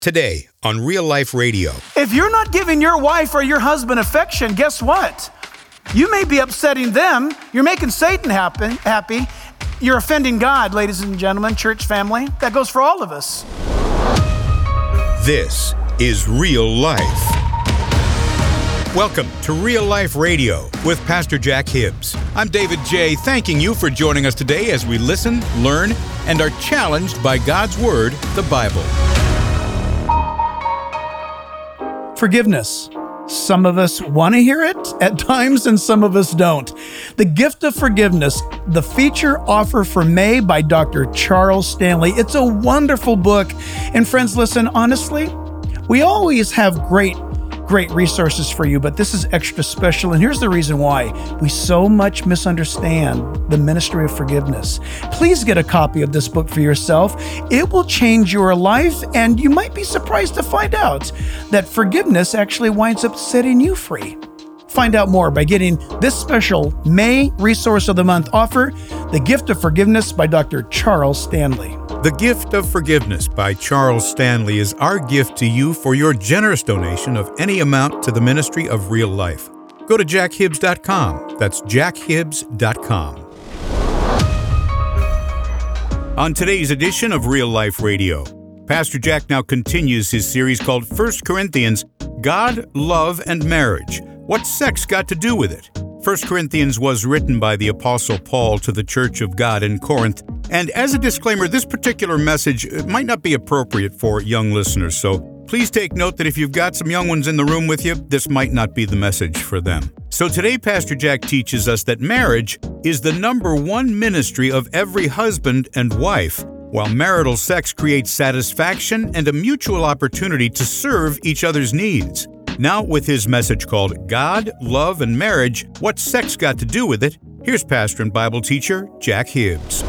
Today on Real Life Radio. If you're not giving your wife or your husband affection, guess what? You may be upsetting them. You're making Satan happy. You're offending God, ladies and gentlemen, church family. That goes for all of us. This is Real Life. Welcome to Real Life Radio with Pastor Jack Hibbs. I'm David J., thanking you for joining us today as we listen, learn, and are challenged by God's Word, the Bible. Forgiveness. Some of us want to hear it at times, and some of us don't. The Gift of Forgiveness, the feature offer for May by Dr. Charles Stanley. It's a wonderful book. And friends, listen, honestly, we always have great resources for you, but this is extra special. And here's the reason why. We so much misunderstand the ministry of forgiveness. Please get a copy of this book for yourself. It will change your life, and you might be surprised to find out that forgiveness actually winds up setting you free. Find out more by getting this special May Resource of the Month offer, The Gift of Forgiveness by Dr. Charles Stanley. The Gift of Forgiveness by Charles Stanley is our gift to you for your generous donation of any amount to the ministry of Real Life. Go to jackhibbs.com. That's jackhibbs.com. On today's edition of Real Life Radio, Pastor Jack now continues his series called 1 Corinthians, God, Love, and Marriage. What's sex got to do with it? 1 Corinthians was written by the Apostle Paul to the Church of God in Corinth. And as a disclaimer, this particular message might not be appropriate for young listeners, so please take note that if you've got some young ones in the room with you, this might not be the message for them. So today, Pastor Jack teaches us that marriage is the number one ministry of every husband and wife, while marital sex creates satisfaction and a mutual opportunity to serve each other's needs. Now, with his message called God, Love, and Marriage, What's Sex Got to Do with It? Here's pastor and Bible teacher Jack Hibbs.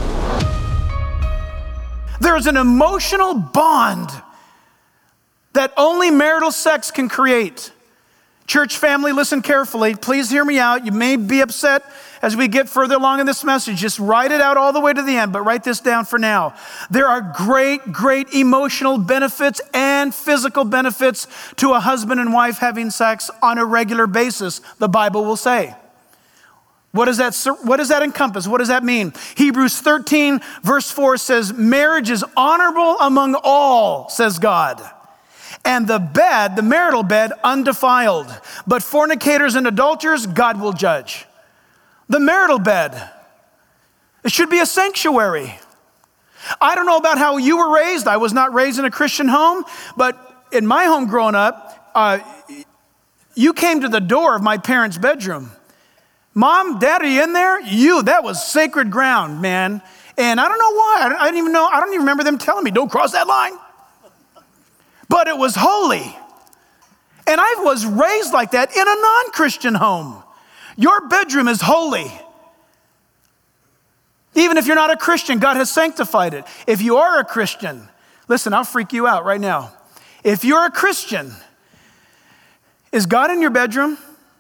There's an emotional bond that only marital sex can create. Church family, listen carefully. Please hear me out. You may be upset as we get further along in this message. Just write it out all the way to the end, but write this down for now. There are great emotional benefits and physical benefits to a husband and wife having sex on a regular basis, the Bible will say. What does that encompass? What does that mean? Hebrews 13 verse 4 says, marriage is honorable among all, says God. And the bed, the marital bed, undefiled. But fornicators and adulterers, God will judge. The marital bed, it should be a sanctuary. I don't know about how you were raised. I was not raised in a Christian home, but in my home growing up, you came to the door of my parents' bedroom. Mom, Dad, are you in there? That was sacred ground, man. And I don't know why. I don't even remember them telling me, don't cross that line. But it was holy. And I was raised like that in a non-Christian home. Your bedroom is holy. Even if you're not a Christian, God has sanctified it. If you are a Christian, listen, I'll freak you out right now. If you're a Christian, is God in your bedroom?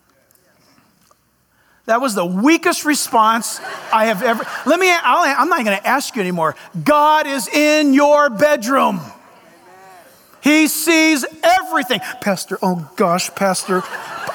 That was the weakest response I have ever. I'm not going to ask you anymore. God is in your bedroom. He sees everything. Pastor, oh gosh, Pastor.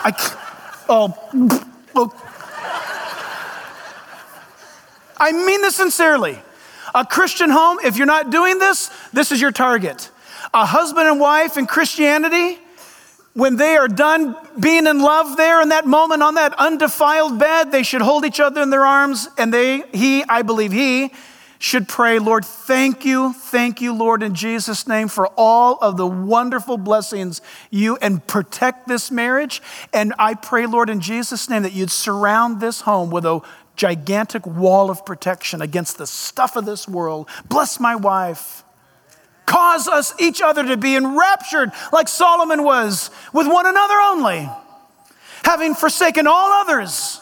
I mean this sincerely. A Christian home, if you're not doing this, this is your target. A husband and wife in Christianity, when they are done being in love there in that moment on that undefiled bed, they should hold each other in their arms, and I believe he should pray, Lord, thank you, Lord, in Jesus' name for all of the wonderful blessings and protect this marriage. And I pray, Lord, in Jesus' name that you'd surround this home with a gigantic wall of protection against the stuff of this world. Bless my wife. Cause us each other to be enraptured like Solomon was with one another only, having forsaken all others.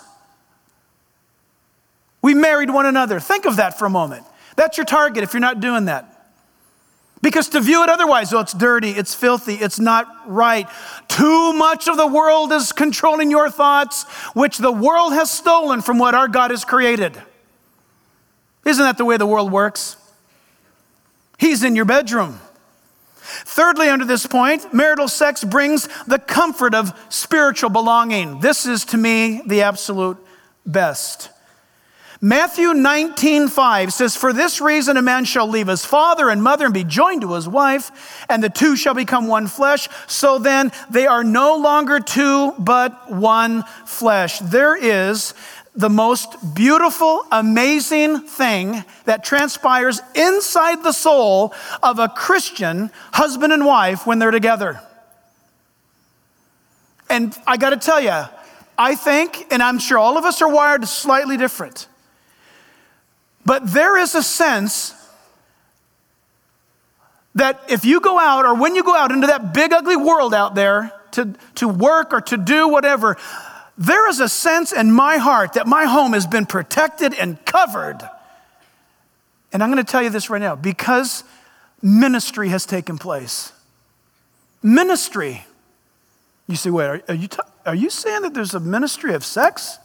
We married one another. Think of that for a moment. That's your target if you're not doing that. Because to view it otherwise, it's dirty, it's filthy, it's not right. Too much of the world is controlling your thoughts, which the world has stolen from what our God has created. Isn't that the way the world works? He's in your bedroom. Thirdly, under this point, marital sex brings the comfort of spiritual belonging. This is, to me, the absolute best. Matthew 19:5 says, "For this reason a man shall leave his father and mother and be joined to his wife, and the two shall become one flesh. So then they are no longer two, but one flesh." There is the most beautiful, amazing thing that transpires inside the soul of a Christian husband and wife when they're together. And I got to tell you, I think, and I'm sure all of us are wired slightly different, but there is a sense that if you go out, or when you go out into that big ugly world out there to work or to do whatever, there is a sense in my heart that my home has been protected and covered. And I'm going to tell you this right now, because ministry has taken place. Ministry. You say, wait, are you saying that there's a ministry of sex?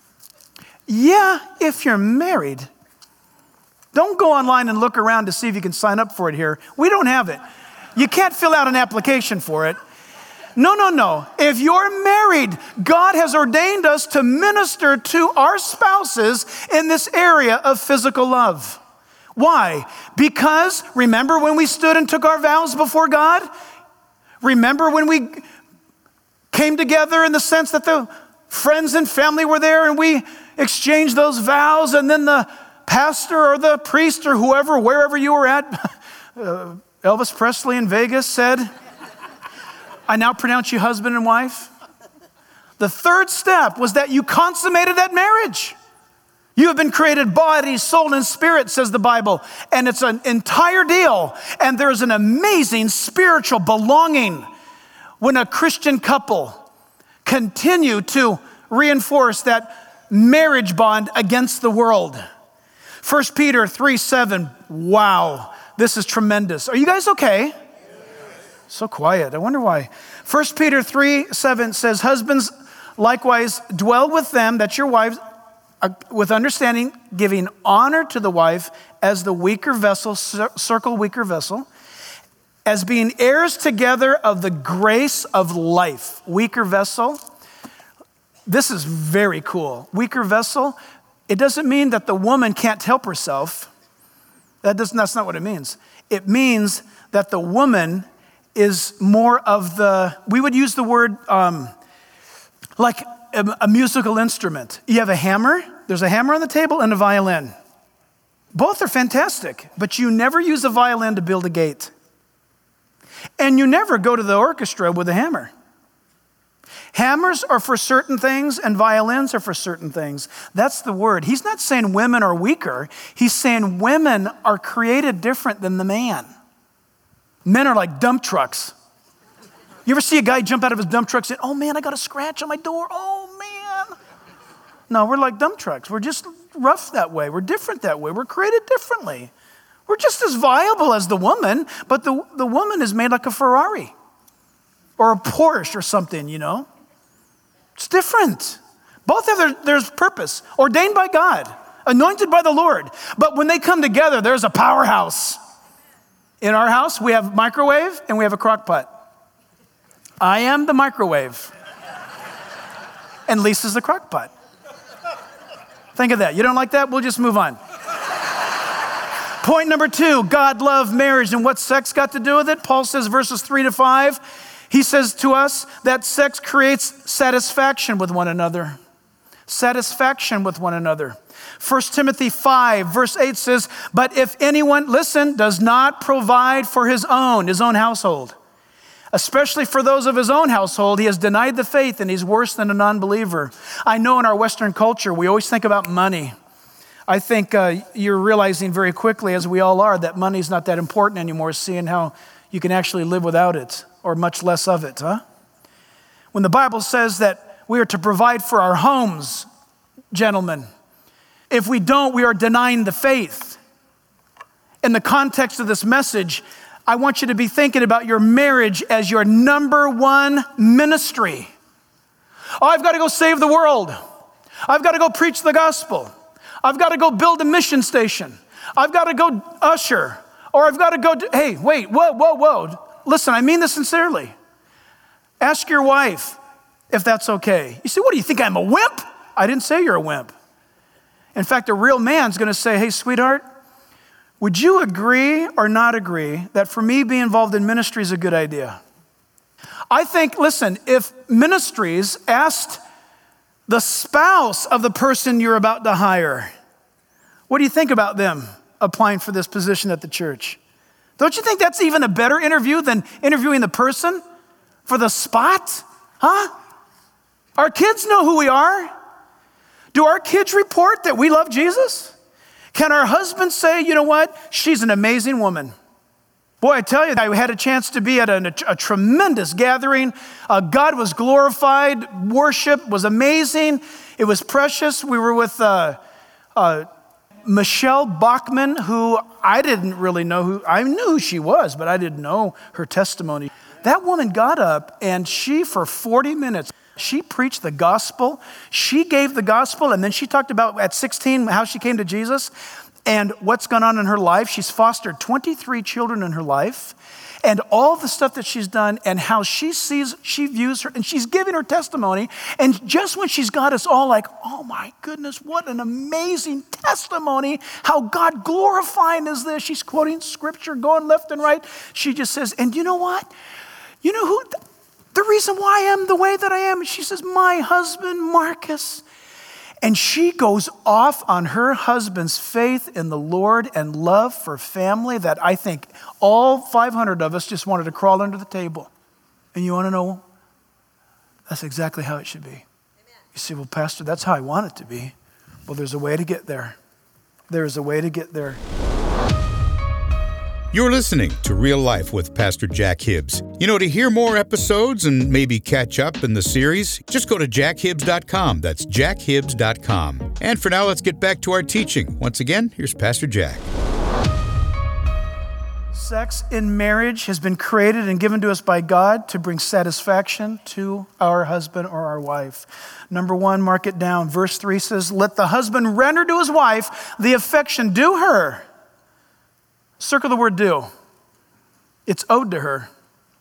Yeah, if you're married. Don't go online and look around to see if you can sign up for it here. We don't have it. You can't fill out an application for it. No. If you're married, God has ordained us to minister to our spouses in this area of physical love. Why? Because remember when we stood and took our vows before God? Remember when we came together in the sense that the friends and family were there and we exchanged those vows, and then the pastor or the priest or whoever, wherever you were at, Elvis Presley in Vegas said, "I now pronounce you husband and wife." The third step was that you consummated that marriage. You have been created body, soul, and spirit, says the Bible. And it's an entire deal. And there's an amazing spiritual belonging when a Christian couple continue to reinforce that marriage bond against the world. 1 Peter 3:7. Wow, this is tremendous. Are you guys okay? So quiet. I wonder why. 1 Peter 3:7 says, "Husbands, likewise dwell with them, that your wives, with understanding, giving honor to the wife as the weaker vessel," circle weaker vessel, "as being heirs together of the grace of life." Weaker vessel. This is very cool. Weaker vessel. It doesn't mean that the woman can't help herself. That's not what it means. It means that the woman is more of we would use the word like a musical instrument. You have a hammer, there's a hammer on the table and a violin. Both are fantastic, but you never use a violin to build a gate. And you never go to the orchestra with a hammer. Hammers are for certain things and violins are for certain things. That's the word. He's not saying women are weaker. He's saying women are created different than the man. Men are like dump trucks. You ever see a guy jump out of his dump truck and say, "Oh man, I got a scratch on my door. Oh man." No, we're like dump trucks. We're just rough that way. We're different that way. We're created differently. We're just as viable as the woman, but the woman is made like a Ferrari or a Porsche or something, you know. It's different. Both have their purpose, ordained by God, anointed by the Lord. But when they come together, there's a powerhouse. In our house, we have a microwave and we have a crock pot. I am the microwave. And Lisa's the crock pot. Think of that. You don't like that? We'll just move on. Point number 2, God loved marriage. And what's sex got to do with it? Paul says, verses 3-5, he says to us that sex creates satisfaction with one another. Satisfaction with one another. 1 Timothy 5, verse 8 says, "But if anyone, listen, does not provide for his own household, especially for those of his own household, he has denied the faith and he's worse than a non-believer." I know in our Western culture, we always think about money. I think you're realizing very quickly, as we all are, that money's not that important anymore, seeing how you can actually live without it, or much less of it, huh? When the Bible says that we are to provide for our homes, gentlemen, if we don't, we are denying the faith. In the context of this message, I want you to be thinking about your marriage as your number one ministry. Oh, I've got to go save the world. I've got to go preach the gospel. I've got to go build a mission station. I've got to go usher. Or I've got to go, hey, wait, whoa. listen, I mean this sincerely. Ask your wife if that's okay. You say, what do you think, I'm a wimp? I didn't say you're a wimp. In fact, a real man's gonna say, hey, sweetheart, would you agree or not agree that for me being involved in ministry is a good idea? I think, listen, if ministries asked the spouse of the person you're about to hire, what do you think about them applying for this position at the church? Don't you think that's even a better interview than interviewing the person for the spot? Huh? Our kids know who we are. Do our kids report that we love Jesus? Can our husbands say, you know what? She's an amazing woman. Boy, I tell you, I had a chance to be at a tremendous gathering. God was glorified. Worship was amazing. It was precious. We were with Michelle Bachman, who I didn't really know I knew who she was, but I didn't know her testimony. That woman got up and she, for 40 minutes, she preached the gospel. She gave the gospel, and then she talked about at 16 how she came to Jesus and what's gone on in her life. She's fostered 23 children in her life, and all the stuff that she's done and how she views her, and she's giving her testimony. And just when she's got us all like, oh my goodness, what an amazing testimony, how God glorifying is this. She's quoting scripture, going left and right. She just says, and you know what? You know who, the reason why I am the way that I am, she says, my husband, Marcus. And she goes off on her husband's faith in the Lord and love for family that I think all 500 of us just wanted to crawl under the table. And you want to know? That's exactly how it should be. Amen. You say, well, Pastor, that's how I want it to be. Well, there's a way to get there. There's a way to get there. You're listening to Real Life with Pastor Jack Hibbs. You know, to hear more episodes and maybe catch up in the series, just go to jackhibbs.com. That's jackhibbs.com. And for now, let's get back to our teaching. Once again, here's Pastor Jack. Sex in marriage has been created and given to us by God to bring satisfaction to our husband or our wife. Number one, mark it down. Verse 3 says, let the husband render to his wife the affection due her. Circle the word due. It's owed to her.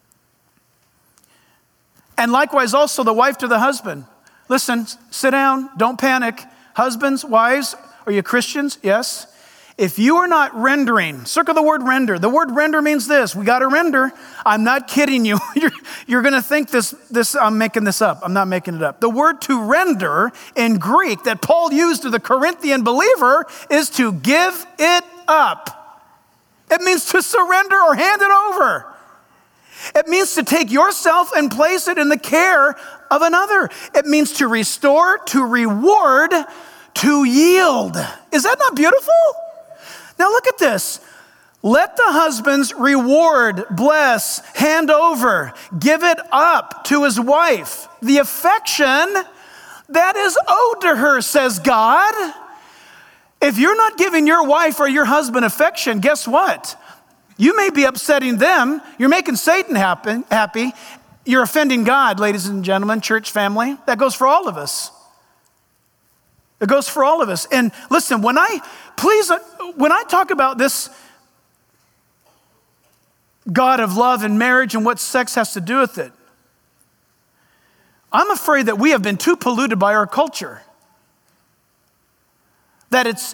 And likewise also the wife to the husband. Listen, sit down, don't panic. Husbands, wives, are you Christians? Yes. If you are not rendering, circle the word render. The word render means this. We got to render. I'm not kidding you. You're going to think this. I'm making this up. I'm not making it up. The word to render in Greek that Paul used to the Corinthian believer is to give it up. It means to surrender or hand it over. It means to take yourself and place it in the care of another. It means to restore, to reward, to yield. Is that not beautiful? Now look at this. Let the husbands reward, bless, hand over, give it up to his wife. The affection that is owed to her, says God. If you're not giving your wife or your husband affection, guess what? You may be upsetting them. You're making Satan happy. You're offending God, ladies and gentlemen, church family. That goes for all of us. It goes for all of us. And listen, when I talk about this God of love and marriage and what sex has to do with it, I'm afraid that we have been too polluted by our culture. That it's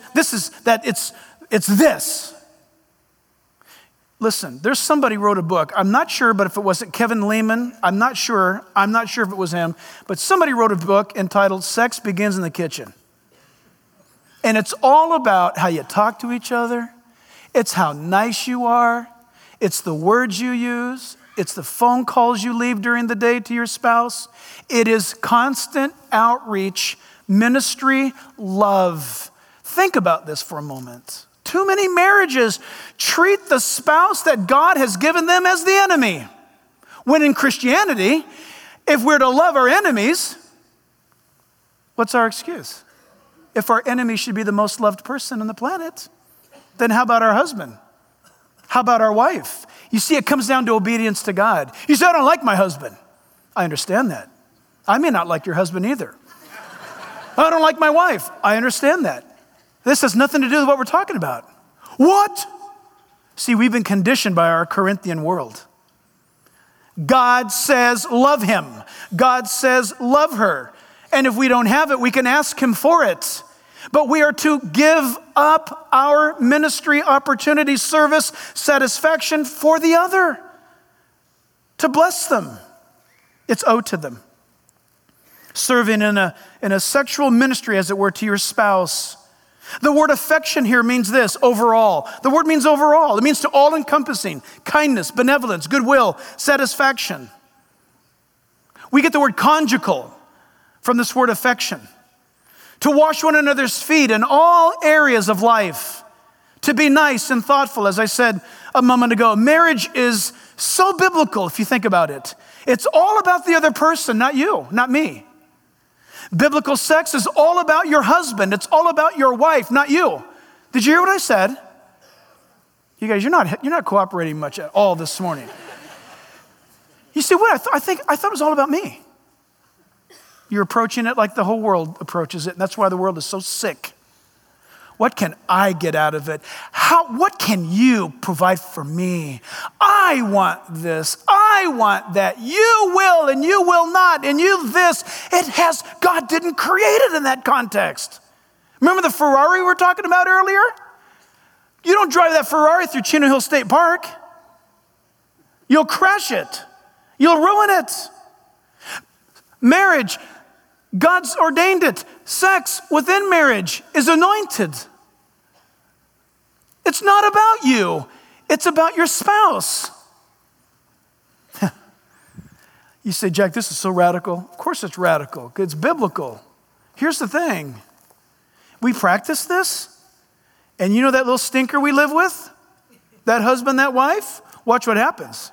this. Listen, there's somebody wrote a book. I'm not sure, but if it wasn't Kevin Lehman, I'm not sure if it was him, but somebody wrote a book entitled Sex Begins in the Kitchen. And it's all about how you talk to each other. It's how nice you are. It's the words you use. It's the phone calls you leave during the day to your spouse. It is constant outreach, ministry, love. Think about this for a moment. Too many marriages treat the spouse that God has given them as the enemy. When in Christianity, if we're to love our enemies, what's our excuse? If our enemy should be the most loved person on the planet, then how about our husband? How about our wife? You see, it comes down to obedience to God. You say, I don't like my husband. I understand that. I may not like your husband either. I don't like my wife. I understand that. This has nothing to do with what we're talking about. What? See, we've been conditioned by our Corinthian world. God says, love him. God says, love her. And if we don't have it, we can ask him for it. But we are to give up our ministry opportunity, service, satisfaction for the other, to bless them. It's owed to them. Serving in a sexual ministry, as it were, to your spouse. The word affection here means this, overall. The word means overall. It means to all-encompassing, kindness, benevolence, goodwill, satisfaction. We get the word conjugal from this word affection. To wash one another's feet in all areas of life. To be nice and thoughtful, as I said a moment ago. Marriage is so biblical if you think about it. It's all about the other person, not you, not me. Biblical sex is all about your husband. It's all about your wife, not you. Did you hear what I said? You guys, you're not cooperating much at all this morning. You see what? I thought it was all about me. You're approaching it like the whole world approaches it, and that's why the world is so sick. What can I get out of it? What can you provide for me? I want this. I want that. You will and you will not, and you this. God didn't create it in that context. Remember the Ferrari we were talking about earlier? You don't drive that Ferrari through Chino Hill State Park. You'll crash it. You'll ruin it. Marriage, God's ordained it. Sex within marriage is anointed. It's not about you. It's about your spouse. You say, Jack, this is so radical. Of course it's radical. It's biblical. Here's the thing. We practice this, and you know that little stinker we live with? That husband, that wife? Watch what happens.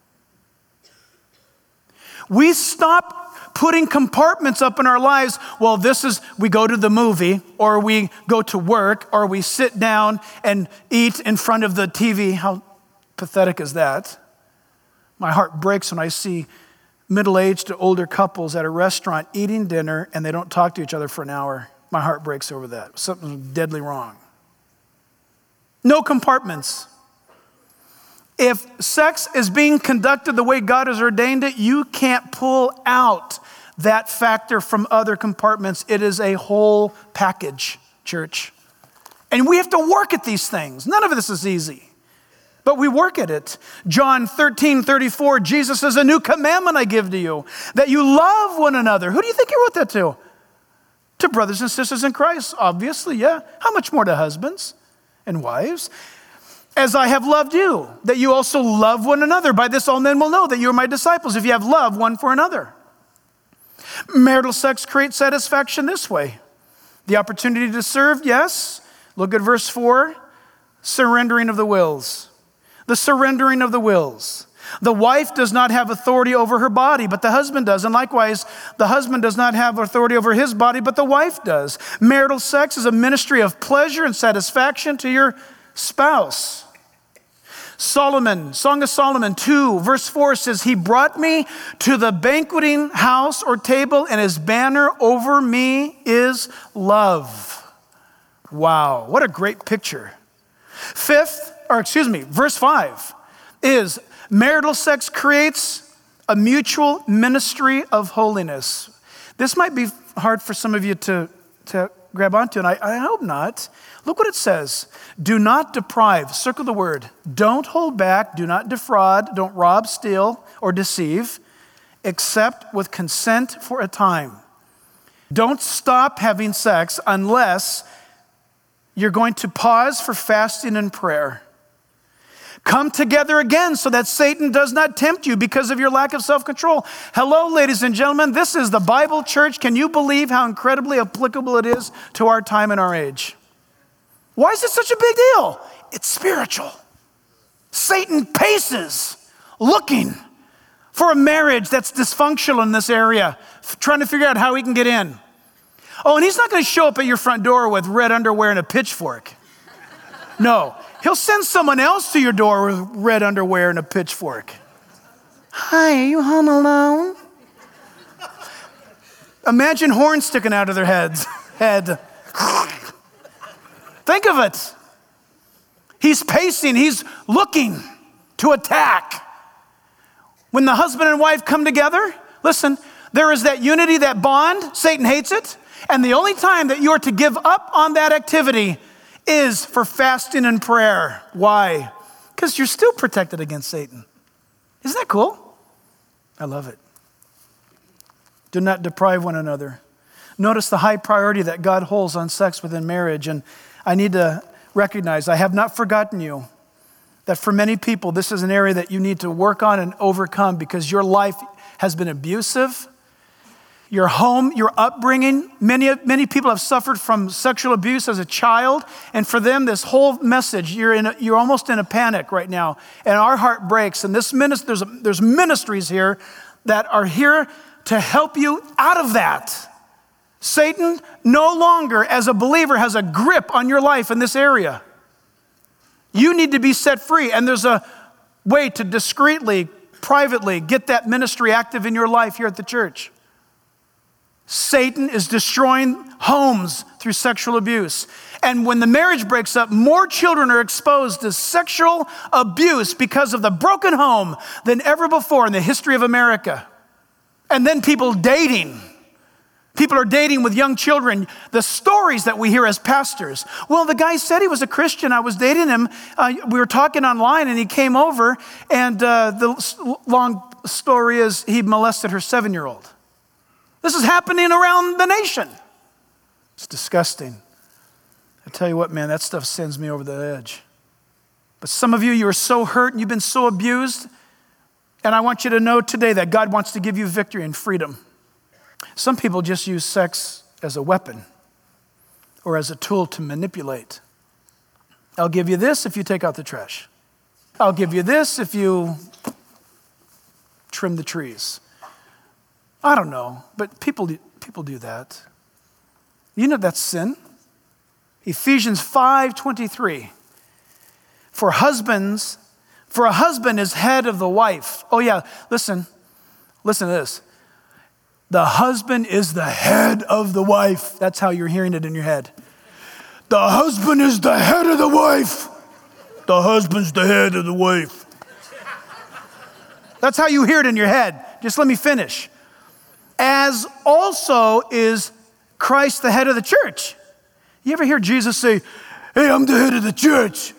We stop putting compartments up in our lives. Well, we go to the movie, or we go to work, or we sit down and eat in front of the TV. How pathetic is that? My heart breaks when I see middle-aged to older couples at a restaurant eating dinner and they don't talk to each other for an hour. My heart breaks over that. Something's deadly wrong. No compartments. If sex is being conducted the way God has ordained it, you can't pull out that factor from other compartments. It is a whole package, church. And we have to work at these things. None of this is easy, but we work at it. John 13:34, Jesus says, a new commandment I give to you, that you love one another. Who do you think he wrote that to? To brothers and sisters in Christ, obviously, yeah. How much more to husbands and wives? As I have loved you, that you also love one another. By this all men will know that you are my disciples, if you have love one for another. Marital sex creates satisfaction this way. The opportunity to serve, yes. Look at verse 4, surrendering of the wills. The surrendering of the wills. The wife does not have authority over her body, but the husband does. And likewise, the husband does not have authority over his body, but the wife does. Marital sex is a ministry of pleasure and satisfaction to your spouse. Solomon, Song of Solomon 2, verse 4 says, he brought me to the banqueting house or table, and his banner over me is love. Wow, what a great picture. Verse 5 is marital sex creates a mutual ministry of holiness. This might be hard for some of you to grab onto, and I hope not. Look what it says. Do not deprive, circle the word. Don't hold back, do not defraud, don't rob, steal, or deceive, except with consent for a time. Don't stop having sex unless you're going to pause for fasting and prayer. Come together again so that Satan does not tempt you because of your lack of self-control. Hello, ladies and gentlemen. This is the Bible Church. Can you believe how incredibly applicable it is to our time and our age? Why is it such a big deal? It's spiritual. Satan paces looking for a marriage that's dysfunctional in this area, trying to figure out how he can get in. Oh, and he's not going to show up at your front door with red underwear and a pitchfork. No. He'll send someone else to your door with red underwear and a pitchfork. Hi, are you home alone? Imagine horns sticking out of their head. Think of it. He's pacing, he's looking to attack. When the husband and wife come together, listen, there is that unity, that bond. Satan hates it. And the only time that you are to give up on that activity is for fasting and prayer. Why? Because you're still protected against Satan. Isn't that cool? I love it. Do not deprive one another. Notice the high priority that God holds on sex within marriage. And I need to recognize, I have not forgotten you, that for many people, this is an area that you need to work on and overcome because your life has been abusive. Your home, your upbringing, many people have suffered from sexual abuse as a child. And for them, this whole message, you're almost in a panic right now. And our heart breaks. And there's ministries here that are here to help you out of that. Satan no longer, as a believer, has a grip on your life in this area. You need to be set free. And there's a way to discreetly, privately get that ministry active in your life here at the church. Satan is destroying homes through sexual abuse. And when the marriage breaks up, more children are exposed to sexual abuse because of the broken home than ever before in the history of America. And then people dating. People are dating with young children. The stories that we hear as pastors. Well, the guy said he was a Christian. I was dating him. We were talking online and he came over. And the long story is he molested her 7-year-old. This is happening around the nation. It's disgusting. I tell you what, man, that stuff sends me over the edge. But some of you are so hurt and you've been so abused. And I want you to know today that God wants to give you victory and freedom. Some people just use sex as a weapon or as a tool to manipulate. I'll give you this if you take out the trash. I'll give you this if you trim the trees. I don't know, but people do that. You know that's sin. Ephesians 5:23. For a husband is head of the wife. Oh yeah, listen to this. The husband is the head of the wife. That's how you're hearing it in your head. The husband is the head of the wife. The husband's the head of the wife. That's how you hear it in your head. Just let me finish. As also is Christ the head of the church. You ever hear Jesus say, hey, I'm the head of the church.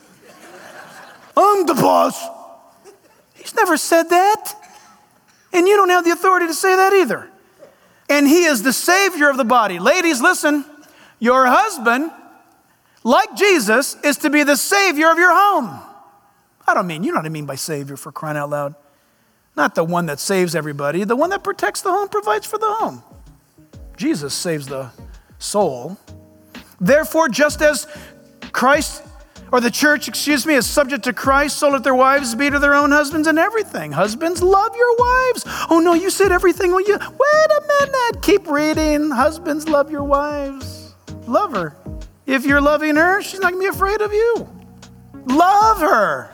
I'm the boss. He's never said that. And you don't have the authority to say that either. And he is the Savior of the body. Ladies, listen, your husband, like Jesus, is to be the Savior of your home. You know what I mean by Savior, for crying out loud. Not the one that saves everybody, the one that protects the home, provides for the home. Jesus saves the soul. Therefore, just as Christ, or the church, is subject to Christ, so let their wives be to their own husbands in everything. Husbands, love your wives. Oh no, you said everything. Wait a minute. Keep reading. Husbands, love your wives. Love her. If you're loving her, she's not going to be afraid of you. Love her.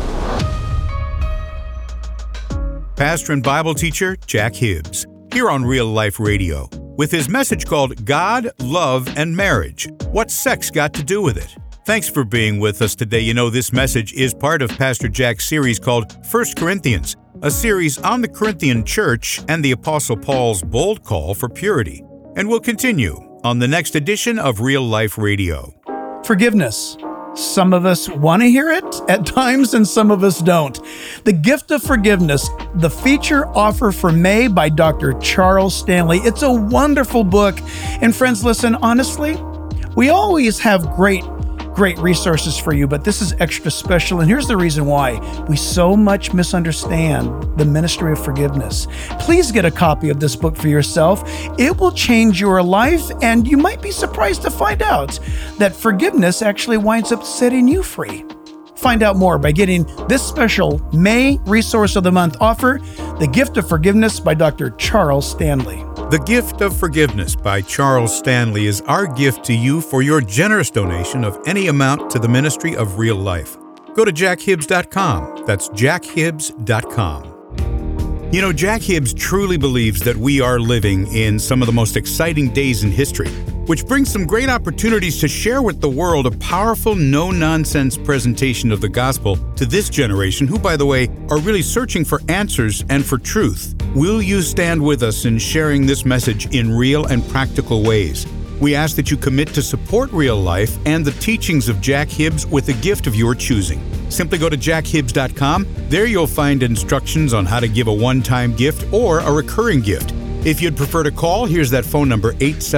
Pastor and Bible teacher Jack Hibbs, here on Real Life Radio, with his message called God, Love, and Marriage. What's sex got to do with it? Thanks for being with us today. You know, this message is part of Pastor Jack's series called 1 Corinthians, a series on the Corinthian church and the Apostle Paul's bold call for purity. And we'll continue on the next edition of Real Life Radio. Forgiveness. Some of us want to hear it at times and some of us don't. The Gift of Forgiveness, the feature offer for May by Dr. Charles Stanley. It's a wonderful book. And friends, listen, honestly, we always have great resources for you, but this is extra special. And here's the reason why. We so much misunderstand the ministry of forgiveness. Please get a copy of this book for yourself. It will change your life, and you might be surprised to find out that forgiveness actually winds up setting you free. Find out more by getting this special May Resource of the Month offer, The Gift of Forgiveness by Dr. Charles Stanley. The Gift of Forgiveness by Charles Stanley is our gift to you for your generous donation of any amount to the ministry of Real Life. Go to jackhibbs.com. That's jackhibbs.com. You know, Jack Hibbs truly believes that we are living in some of the most exciting days in history. which brings some great opportunities to share with the world a powerful, no-nonsense presentation of the gospel to this generation who, by the way, are really searching for answers and for truth. Will you stand with us in sharing this message in real and practical ways? We ask that you commit to support Real Life and the teachings of Jack Hibbs with a gift of your choosing. Simply go to jackhibbs.com. There you'll find instructions on how to give a one-time gift or a recurring gift. If you'd prefer to call, here's that phone number,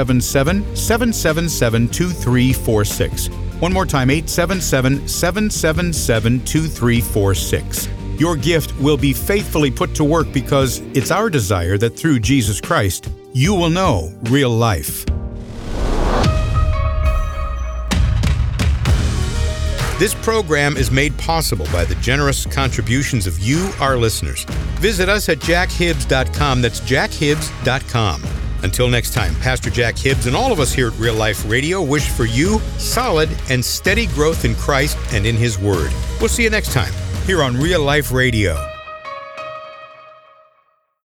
877-777-2346. One more time, 877-777-2346. Your gift will be faithfully put to work because it's our desire that through Jesus Christ, you will know real life. This program is made possible by the generous contributions of you, our listeners. Visit us at jackhibbs.com. That's jackhibbs.com. Until next time, Pastor Jack Hibbs and all of us here at Real Life Radio wish for you solid and steady growth in Christ and in His Word. We'll see you next time here on Real Life Radio.